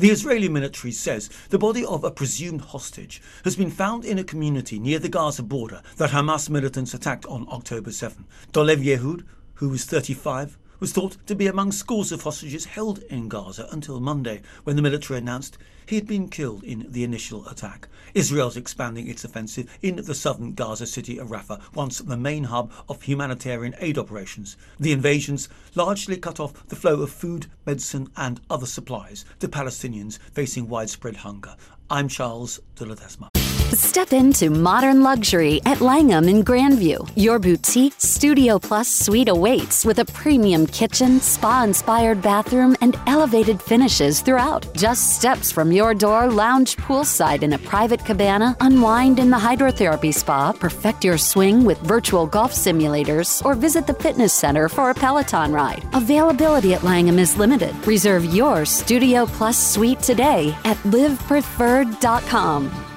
The Israeli military says the body of a presumed hostage has been found in a community near the Gaza border that Hamas militants attacked on October 7. Dolev Yehud, who was 35, was thought to be among scores of hostages held in Gaza until Monday, when the military announced he had been killed in the initial attack. Israel's expanding its offensive in the southern Gaza city of Rafah, once the main hub of humanitarian aid operations. The invasions largely cut off the flow of food, medicine and other supplies to Palestinians facing widespread hunger. I'm Charles de Ledesma. Step into modern luxury at Langham in Grandview. Your boutique Studio Plus suite awaits with a premium kitchen, spa-inspired bathroom, and elevated finishes throughout. Just steps from your door, lounge poolside in a private cabana, unwind in the hydrotherapy spa, perfect your swing with virtual golf simulators, or visit the fitness center for a Peloton ride. Availability at Langham is limited. Reserve your Studio Plus suite today at livepreferred.com.